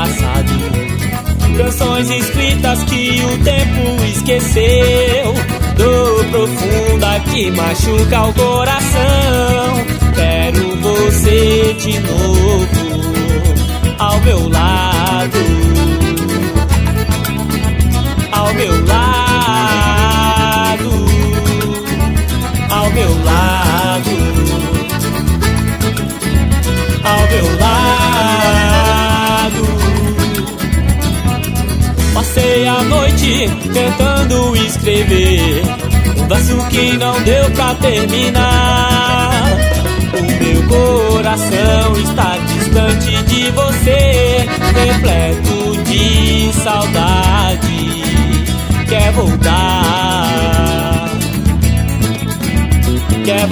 passado. Canções escritas que o tempo esqueceu, dor profunda que machuca o coração. Quero você de novo ao meu lado, ao meu lado, ao meu lado, ao meu lado. Passei a noite tentando escrever um verso que não deu pra terminar. O meu coração está distante de você, repleto de saudade. Quer voltar, quer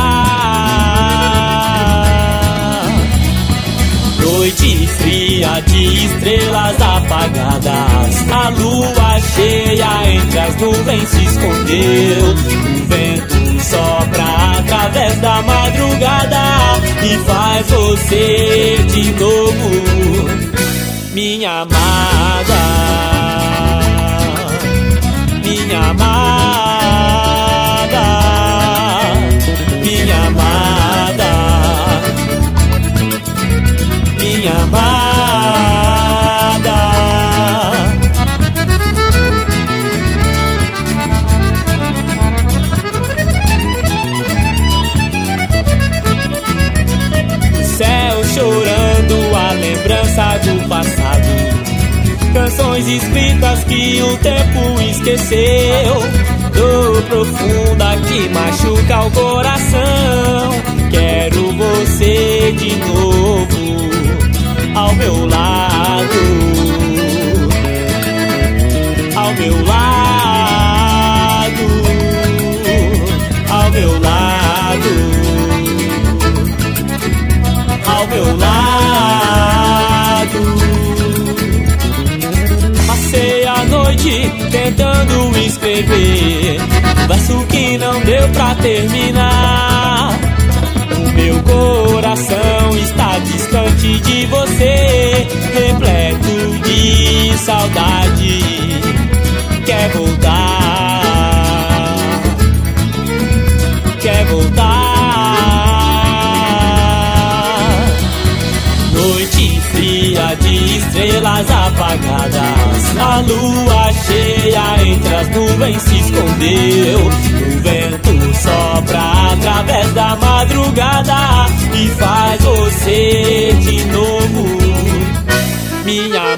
voltar. Noite fria de estrelas apagadas, a lua cheia entre as nuvens se escondeu. O vento sopra através da madrugada e faz você de novo, minha amada, minha amada, minha amada, minha amada. O céu chorando a lembrança do passado, canções escritas que o tempo esqueceu, dor profunda que machuca o coração. Quero você de novo ao meu lado, ao meu lado, ao meu lado, ao meu lado. Passei a noite tentando escrever um verso que não deu pra terminar. O meu coração está distante de você, repleto de saudade. Quer voltar, quer voltar. Noite fria de estrelas apagadas, a lua cheia entre as nuvens se escondeu. O vento sopra através da madrugada e faz você de novo, minha